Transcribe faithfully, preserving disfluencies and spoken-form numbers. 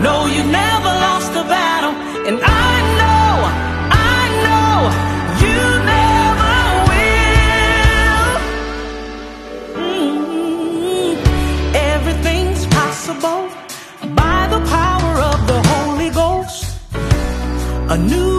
No, you never lost a battle, and I know, I know you never will. Mm-hmm. Everything's possible by the power of the Holy Ghost. A new